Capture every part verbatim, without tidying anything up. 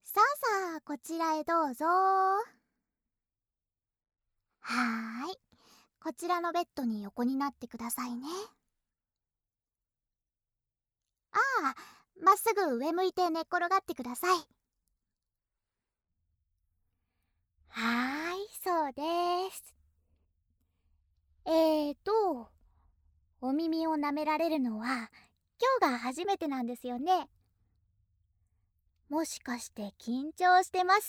さあさあ、こちらへどうぞ。はーい。こちらのベッドに横になってくださいね。ああ、まっすぐ上向いて寝っ転がってください。はーい、そうです。えーと、お耳を舐められるのは今日が初めてなんですよね。もしかして緊張してます？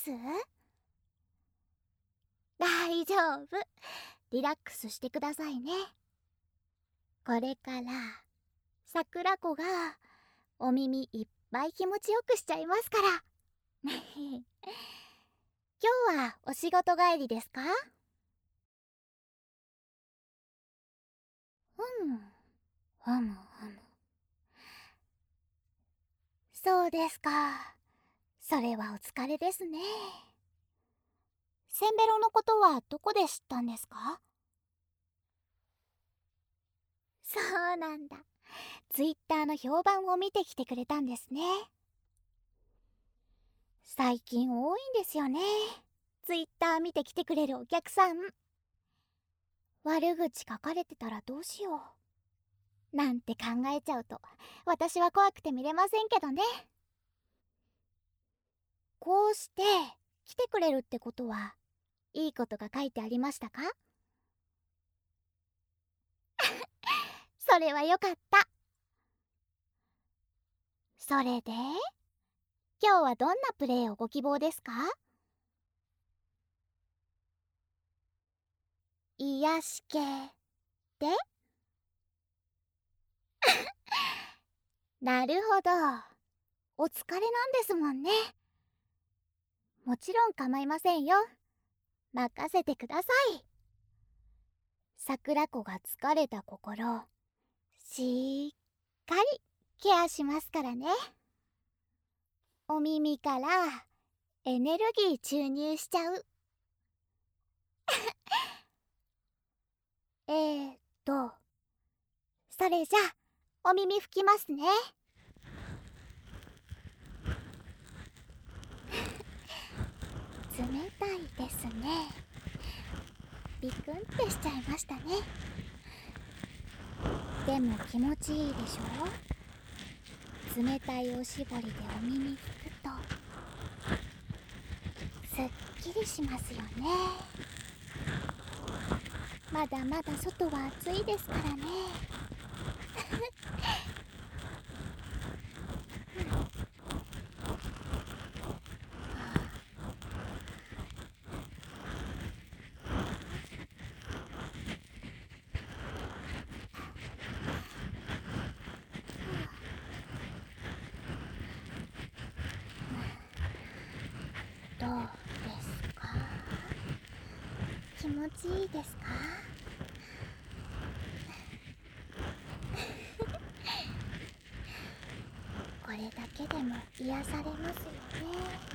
大丈夫。リラックスしてくださいね。これから桜子がお耳いっぱい気持ちよくしちゃいますから。今日はお仕事帰りですか？ふむふむふむ。そうですか。それはお疲れですね。せんべろのことはどこで知ったんですか？そうなんだ。ツイッターの評判を見てきてくれたんですね。最近多いんですよね。ツイッター見てきてくれるお客さん。悪口書かれてたらどうしようなんて考えちゃうと私は怖くて見れませんけどね。こうして来てくれるってことはいいことが書いてありましたか？それはよかった。それで今日はどんなプレイをご希望ですか？癒し系で？なるほど。お疲れなんですもんね。もちろん構いませんよ。任せてください。桜子が疲れた心、しっかりケアしますからね。お耳からエネルギー注入しちゃう。えーっと、それじゃあお耳拭きますね。冷たいですね。ビクンってしちゃいましたね。でも気持ちいいでしょ？冷たいおしぼりでお耳拭くとすっきりしますよね。まだまだ外は暑いですからね。どうですか？気持ちいいですか？これだけでも癒されますよね。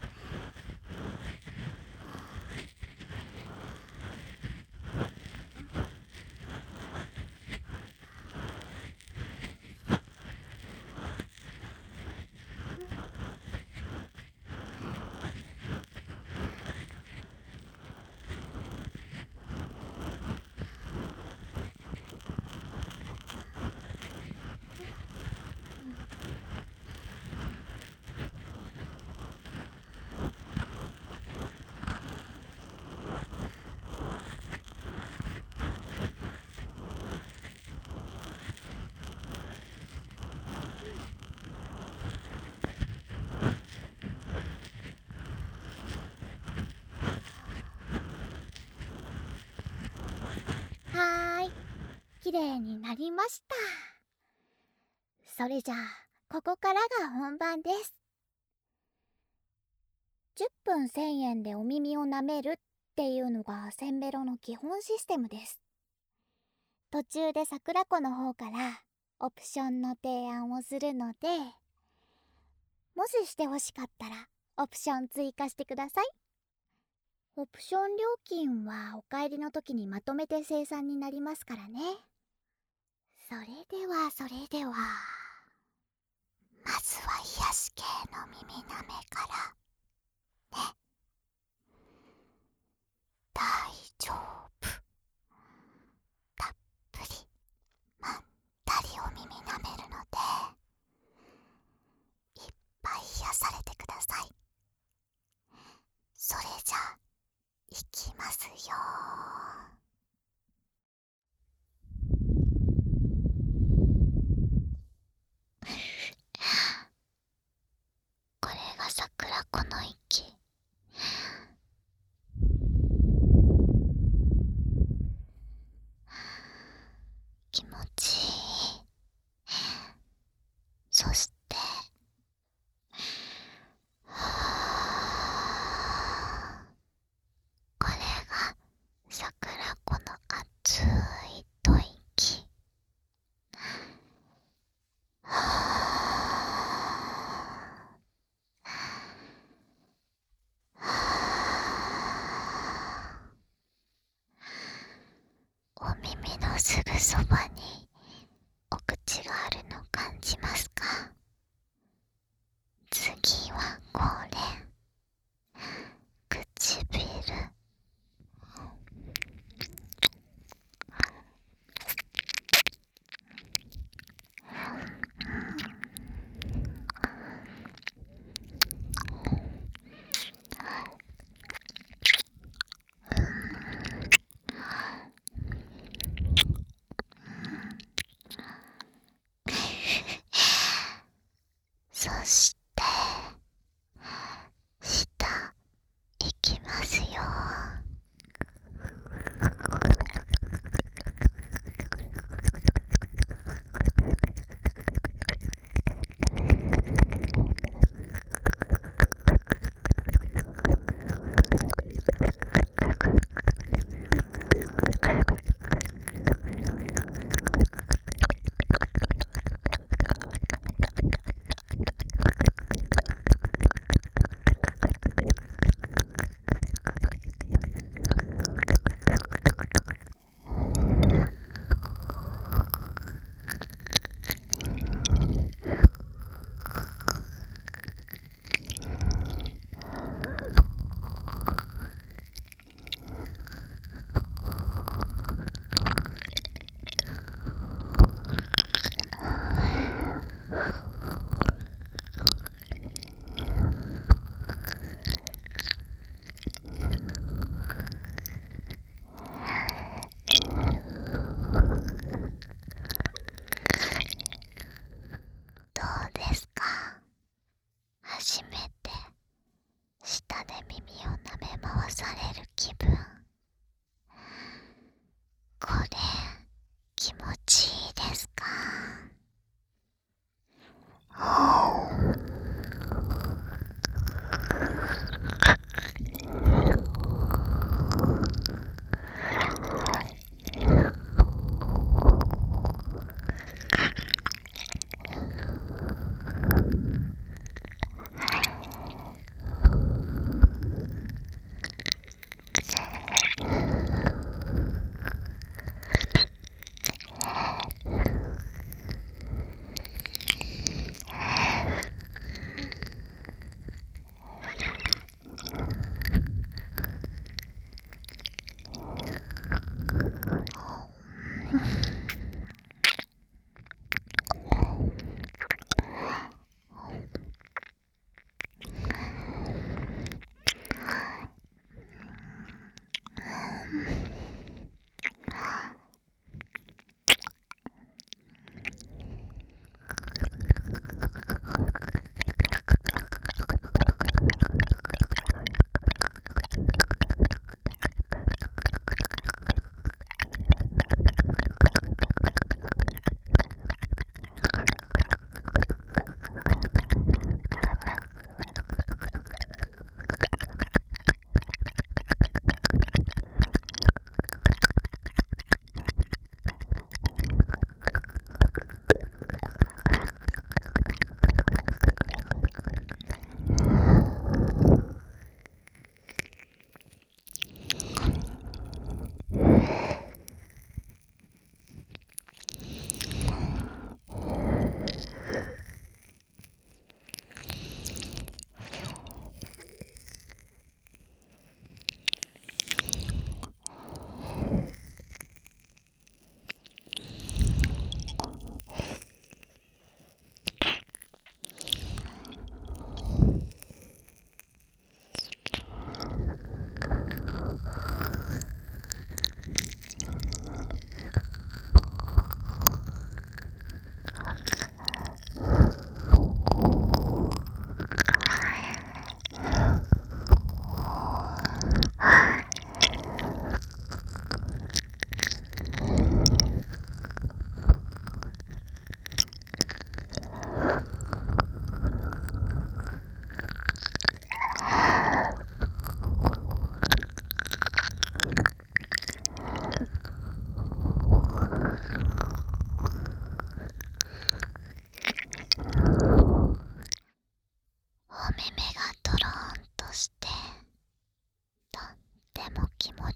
はーい、きれいになりました。それじゃあここからが本番です。じゅっぷんせんえんでお耳を舐めるっていうのがせんべろの基本システムです。途中で桜子の方からオプションの提案をするので、もししてほしかったらオプション追加してください。オプション料金はお帰りの時にまとめて精算になりますからね。それではそれではまずは癒し系の耳舐めから。 よ。これが桜子の息。気持ちいい。そしてこれが桜子の熱い吐息。お耳のすぐそばにお口があるの感じますか？次はこれ。唇。そして下いきますよ。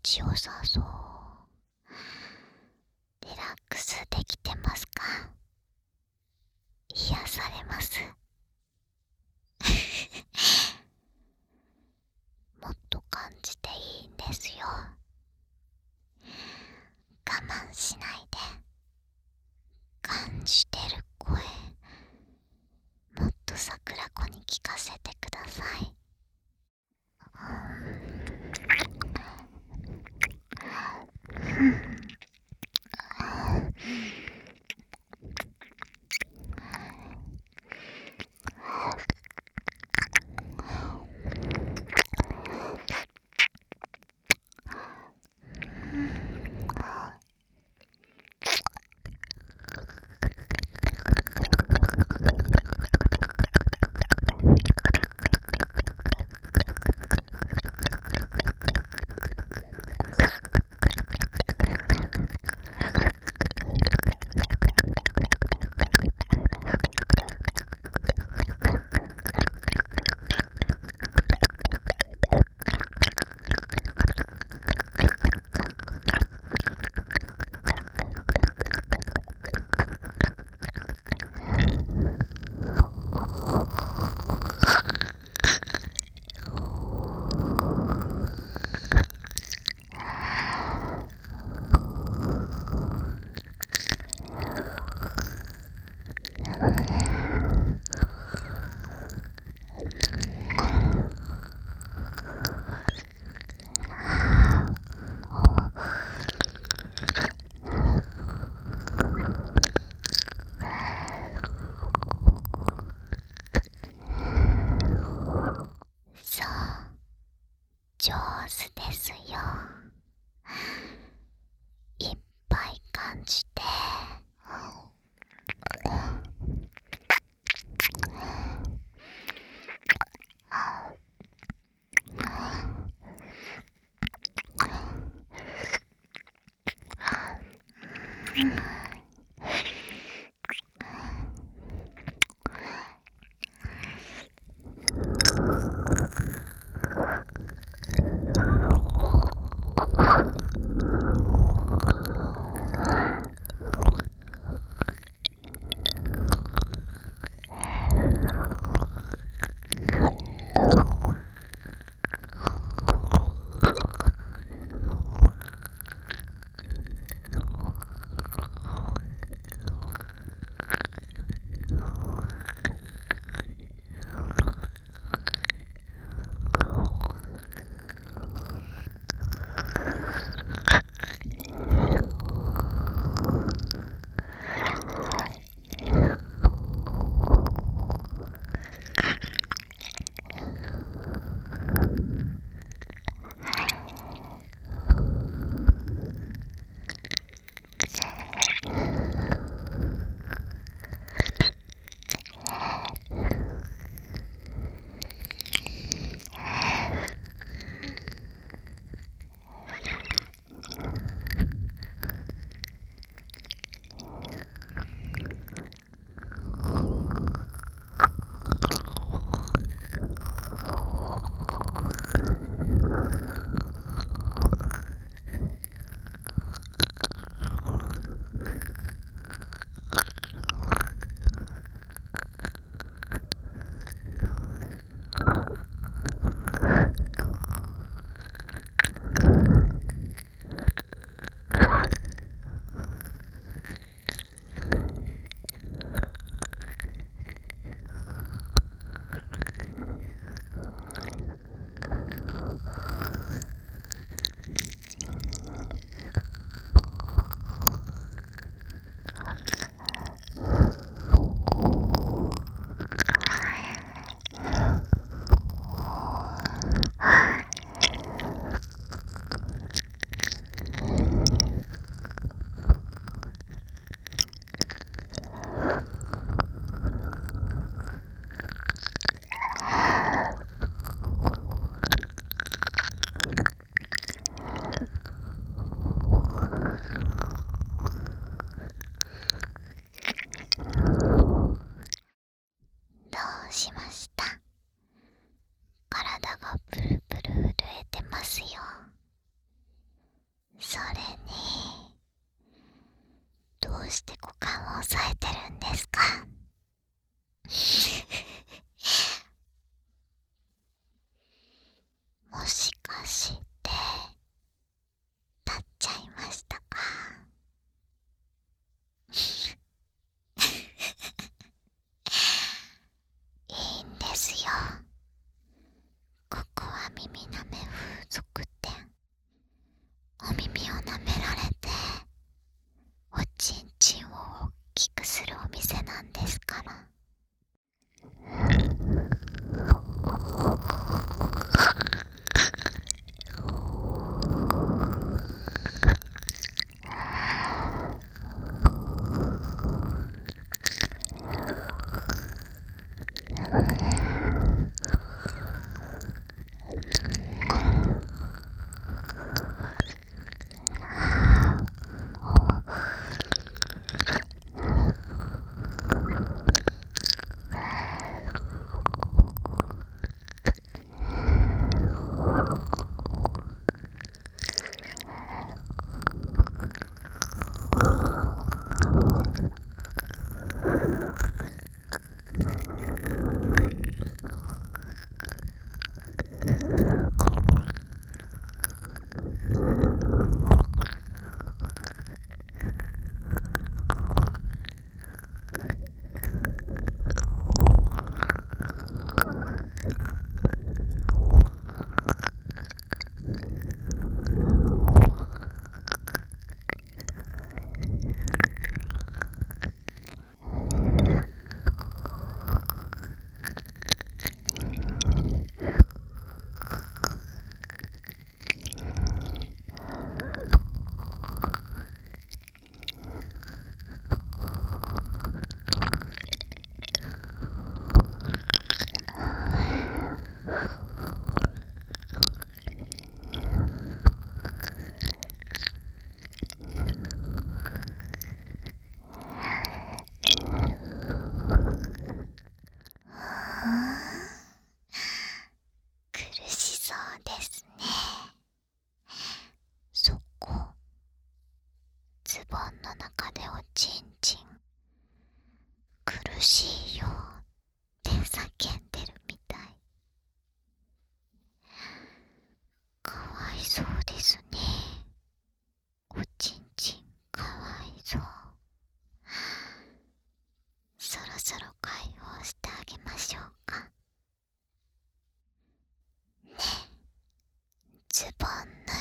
ちよさそう。リラックスできてますか？癒されますもっと感じていいんですよ。我慢しないで。感じてる声、もっと桜子に聞かせてください。そう、上手ですよ。いっぱい感じて。どうしました？体がプルプル震えてますよ。 感を抑えてるんですか？もしかして立っちゃいましたか？いいんですよ。ここは耳なめ風俗店。お耳をなめられておちんちんを大きくするお店なんですから。苦しそうですね。そこ、ズボンの中でおちんちん苦しいよって叫んでるみたい。かわいそうですね。おちんちんかわいそう。そろそろ解放してあげましょうかね。ズボン脱